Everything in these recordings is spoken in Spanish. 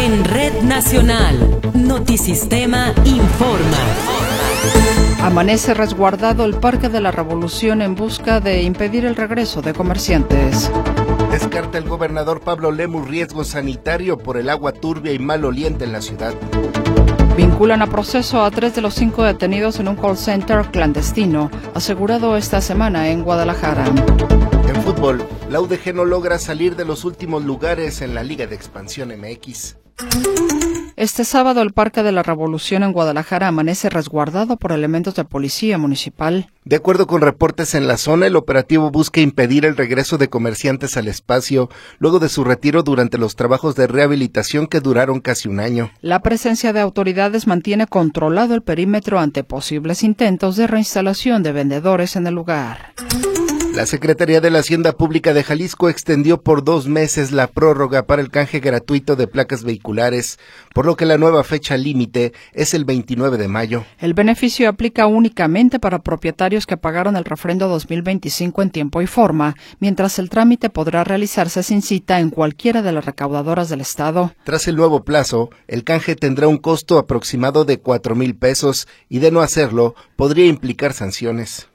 En Red Nacional, Notisistema informa. Amanece resguardado el Parque de la Revolución en busca de impedir el regreso de comerciantes. Descarta el gobernador Pablo Lemus riesgo sanitario por el agua turbia y maloliente en la ciudad. Vinculan a proceso a 3 de los 5 detenidos en un call center clandestino, asegurado esta semana en Guadalajara. En fútbol, la UDG no logra salir de los últimos lugares en la Liga de Expansión MX. Este sábado el Parque de la Revolución en Guadalajara amanece resguardado por elementos de policía municipal. De acuerdo con reportes en la zona, el operativo busca impedir el regreso de comerciantes al espacio luego de su retiro durante los trabajos de rehabilitación que duraron casi un año. La presencia de autoridades mantiene controlado el perímetro ante posibles intentos de reinstalación de vendedores en el lugar. La Secretaría de la Hacienda Pública de Jalisco extendió por 2 meses la prórroga para el canje gratuito de placas vehiculares, por lo que la nueva fecha límite es el 29 de mayo. El beneficio aplica únicamente para propietarios que pagaron el refrendo 2025 en tiempo y forma, mientras el trámite podrá realizarse sin cita en cualquiera de las recaudadoras del Estado. Tras el nuevo plazo, el canje tendrá un costo aproximado de 4,000 pesos y de no hacerlo podría implicar sanciones.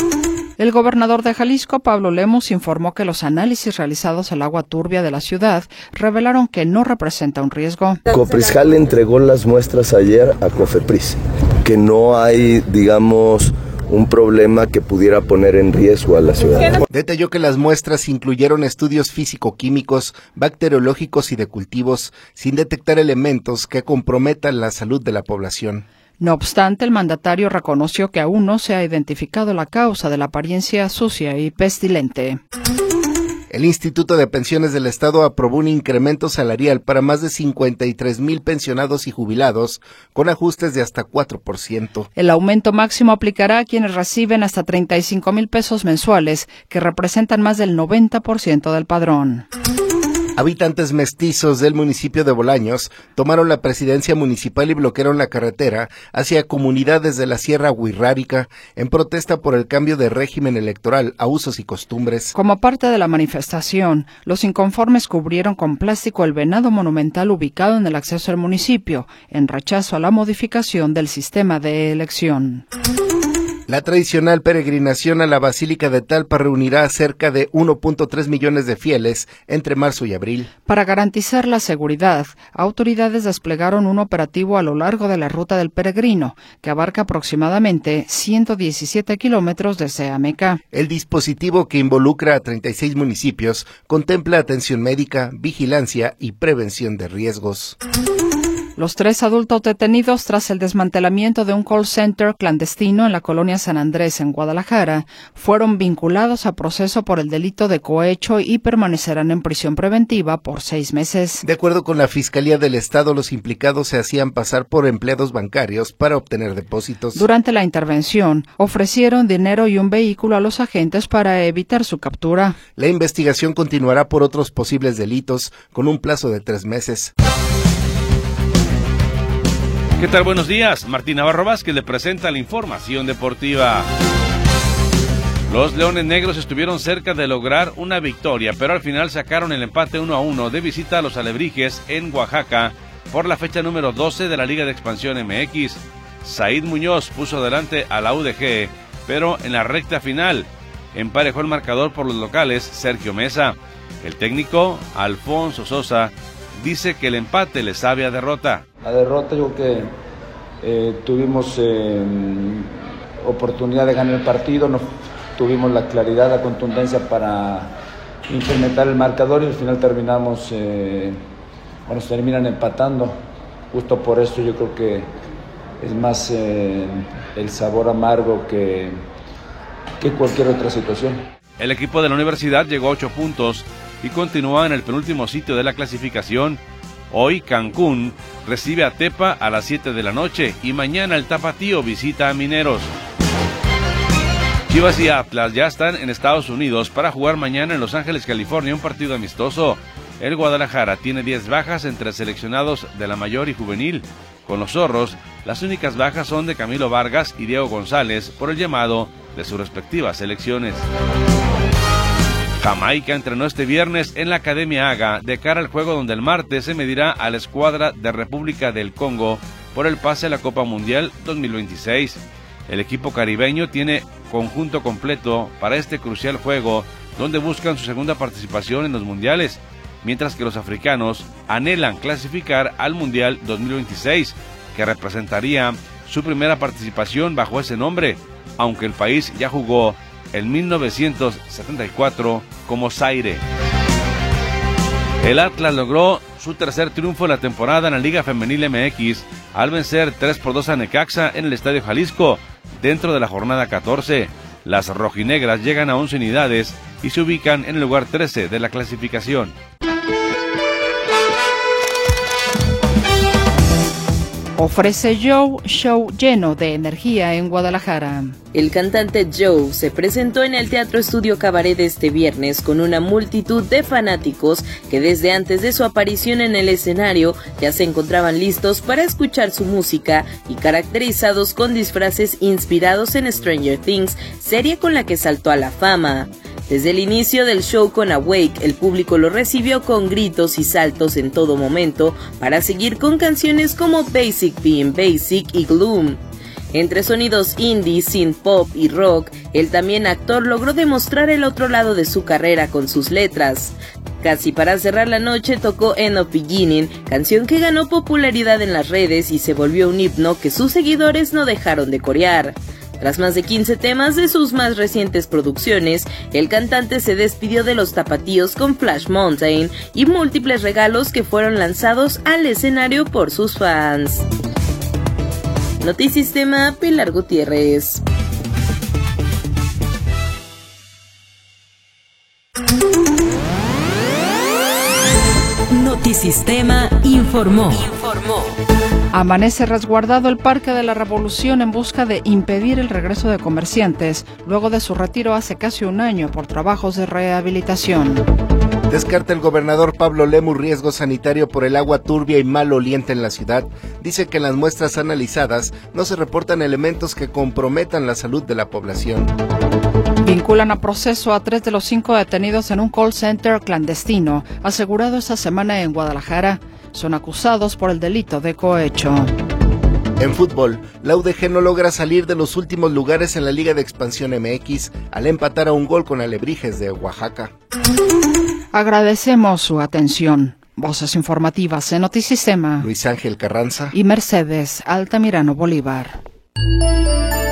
El gobernador de Jalisco, Pablo Lemus, informó que los análisis realizados al agua turbia de la ciudad revelaron que no representa un riesgo. Coprisjal entregó las muestras ayer a Cofepris, que no hay, digamos, un problema que pudiera poner en riesgo a la ciudad. Detalló que las muestras incluyeron estudios físico-químicos, bacteriológicos y de cultivos, sin detectar elementos que comprometan la salud de la población. No obstante, el mandatario reconoció que aún no se ha identificado la causa de la apariencia sucia y pestilente. El Instituto de Pensiones del Estado aprobó un incremento salarial para más de 53,000 pensionados y jubilados, con ajustes de hasta 4%. El aumento máximo aplicará a quienes reciben hasta 35,000 pesos mensuales, que representan más del 90% del padrón. Habitantes mestizos del municipio de Bolaños tomaron la presidencia municipal y bloquearon la carretera hacia comunidades de la Sierra Huirrárica en protesta por el cambio de régimen electoral a usos y costumbres. Como parte de la manifestación, los inconformes cubrieron con plástico el venado monumental ubicado en el acceso al municipio, en rechazo a la modificación del sistema de elección. La tradicional peregrinación a la Basílica de Talpa reunirá a cerca de 1.3 millones de fieles entre marzo y abril. Para garantizar la seguridad, autoridades desplegaron un operativo a lo largo de la ruta del peregrino, que abarca aproximadamente 117 kilómetros desde Ameca. El dispositivo, que involucra a 36 municipios, contempla atención médica, vigilancia y prevención de riesgos. Los 3 adultos detenidos tras el desmantelamiento de un call center clandestino en la colonia San Andrés, en Guadalajara, fueron vinculados a proceso por el delito de cohecho y permanecerán en prisión preventiva por 6 meses. De acuerdo con la Fiscalía del Estado, los implicados se hacían pasar por empleados bancarios para obtener depósitos. Durante la intervención, ofrecieron dinero y un vehículo a los agentes para evitar su captura. La investigación continuará por otros posibles delitos, con un plazo de 3 meses. ¿Qué tal? Buenos días. Martín Navarro Vázquez le presenta la información deportiva. Los Leones Negros estuvieron cerca de lograr una victoria, pero al final sacaron el empate 1-1 de visita a los Alebrijes en Oaxaca por la fecha número 12 de la Liga de Expansión MX. Said Muñoz puso adelante a la UDG, pero en la recta final emparejó el marcador por los locales Sergio Mesa. El técnico Alfonso Sosa dice que el empate le sabe a derrota. La derrota, yo creo que tuvimos oportunidad de ganar el partido, no tuvimos la claridad, la contundencia para incrementar el marcador y al final terminamos, nos terminan empatando. Justo por eso yo creo que es más el sabor amargo que cualquier otra situación. El equipo de la universidad llegó a 8 puntos y continúa en el penúltimo sitio de la clasificación. Hoy Cancún recibe a Tepa a las 7 de la noche y mañana el Tapatío visita a Mineros. Chivas y Atlas ya están en Estados Unidos para jugar mañana en Los Ángeles, California, un partido amistoso. El Guadalajara tiene 10 bajas entre seleccionados de la mayor y juvenil. Con los zorros, las únicas bajas son de Camilo Vargas y Diego González por el llamado de sus respectivas selecciones. Jamaica entrenó este viernes en la Academia Haga de cara al juego donde el martes se medirá a la escuadra de República del Congo por el pase a la Copa Mundial 2026. El equipo caribeño tiene conjunto completo para este crucial juego donde buscan su segunda participación en los mundiales, mientras que los africanos anhelan clasificar al Mundial 2026, que representaría su primera participación bajo ese nombre, aunque el país ya jugó en 1974 como Zaire. El Atlas logró su tercer triunfo de la temporada en la Liga Femenil MX al vencer 3-2 a Necaxa en el Estadio Jalisco dentro de la jornada 14. Las rojinegras llegan a 11 unidades y se ubican en el lugar 13 de la clasificación. Ofrece Joe show lleno de energía en Guadalajara. El cantante Joe se presentó en el Teatro Estudio Cabaret este viernes con una multitud de fanáticos que desde antes de su aparición en el escenario ya se encontraban listos para escuchar su música y caracterizados con disfraces inspirados en Stranger Things, serie con la que saltó a la fama. Desde el inicio del show con Awake, el público lo recibió con gritos y saltos en todo momento para seguir con canciones como Basic Being Basic y Gloom. Entre sonidos indie, synth pop y rock, el también actor logró demostrar el otro lado de su carrera con sus letras. Casi para cerrar la noche tocó End of Beginning, canción que ganó popularidad en las redes y se volvió un himno que sus seguidores no dejaron de corear. Tras más de 15 temas de sus más recientes producciones, el cantante se despidió de los tapatíos con Flash Mountain y múltiples regalos que fueron lanzados al escenario por sus fans. Notisistema, Pilar Gutiérrez. Notisistema informó. Amanece resguardado el Parque de la Revolución en busca de impedir el regreso de comerciantes, luego de su retiro hace casi un año por trabajos de rehabilitación. Descarta el gobernador Pablo Lemus riesgo sanitario por el agua turbia y maloliente en la ciudad. Dice que en las muestras analizadas no se reportan elementos que comprometan la salud de la población. Vinculan a proceso a 3 de los 5 detenidos en un call center clandestino, asegurado esta semana en Guadalajara. Son acusados por el delito de cohecho. En fútbol, la UDG no logra salir de los últimos lugares en la Liga de Expansión MX al empatar a un gol con Alebrijes de Oaxaca. Agradecemos su atención. Voces informativas en Notisistema. Luis Ángel Carranza y Mercedes Altamirano Bolívar.